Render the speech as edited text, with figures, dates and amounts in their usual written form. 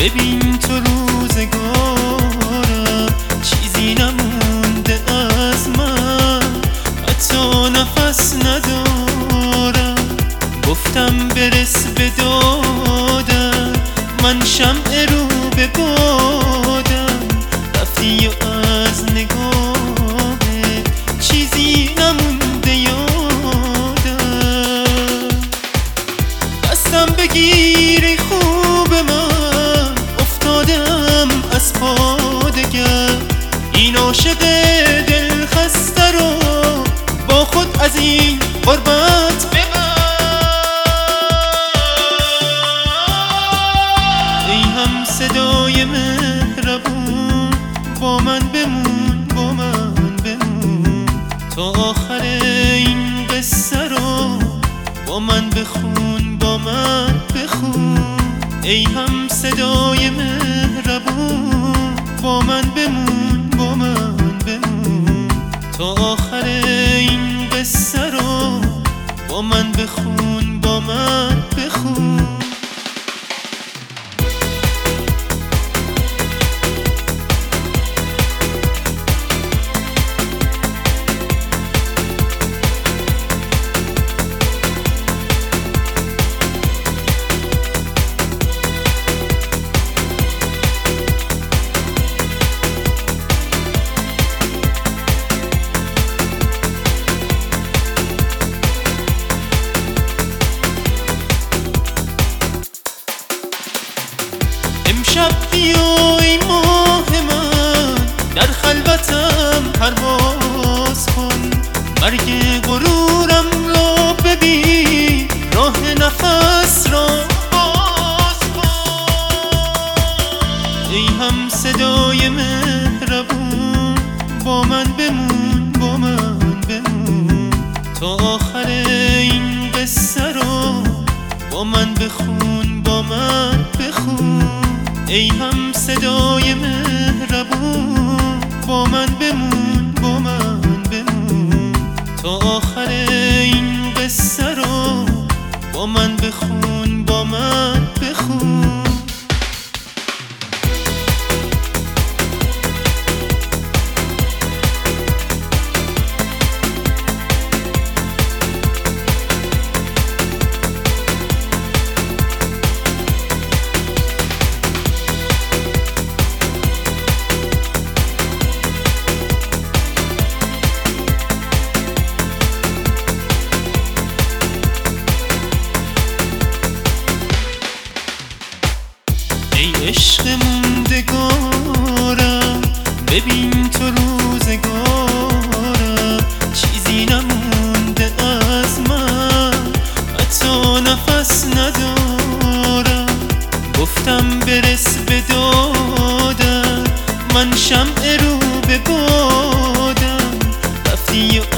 ببین تو روزگارم چیزی نمونده از من، حتی نفس ندارم. گفتم برس به دادم، من شمع رو به بادم، رفتی و از نگاهت چیزی نمونده یادم. دستم بگیری خوب من، افتادم از پا دگر. این عاشق دل خسته رو با خود از این غربت ببر. ای هم صدای مهربون، با من بمون، با من بمون، تا آخر این قصه رو با من بخون، با من بخون. ای هم صدای مهربون، با من بمون، با من بمون، تا آخر این قصه رو با من بخون، با من بخون. امشب بیا ای ماه من، در خلوتم پرواز کن. مرگ غرورم را ببین، راه نفس را باز کن. ای هم صدای مهربون، با من بمون، با من بمون، تا آخر این قصه رو با من بخون، با من بخون. ای هم صدای مهربون، با من بمون، با من بمون، تا آخر این قصه رو با من بخون، با من بخون. ای عشق موندگارم، ببین تو روزگارم چیزی نمونده از من، حتی نفس ندارم. گفتم برس به دادم، من شمع رو به بادم، رفتی و